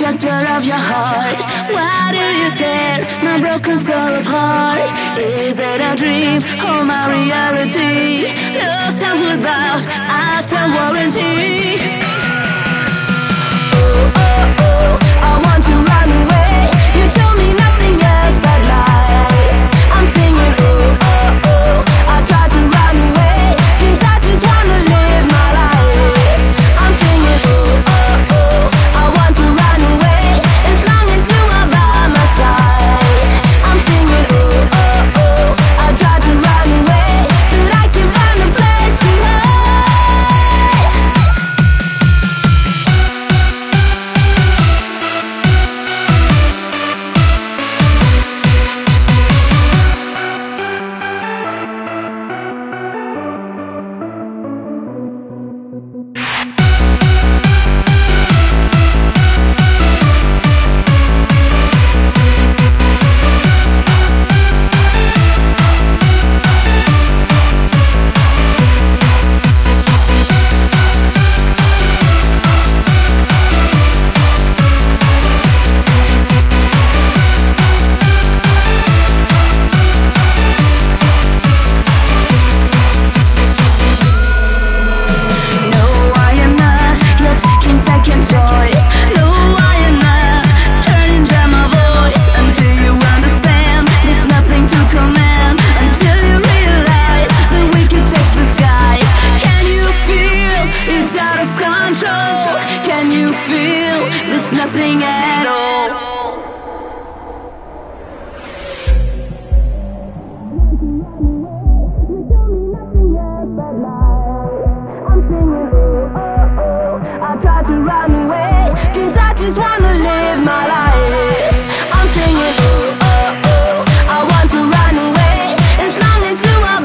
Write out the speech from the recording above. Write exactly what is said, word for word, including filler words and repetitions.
structure of your heart. Why do you tear my broken soul apart? Is it a dream or my reality? Love comes without after warranty. Oh, oh, oh, I want to run away. You told me nothing else but lies. I'm singing oh, oh, oh, I try to run away, 'cause I just wanna live my life. I'm singing oh, oh, oh, I want to run away, as long as you are by my side. I'm singing oh, oh, oh, I try to run away, but I can't find a place to hide. Can you feel there's nothing at all? I'm singing oh, oh, oh, I try to run away, 'cause I just want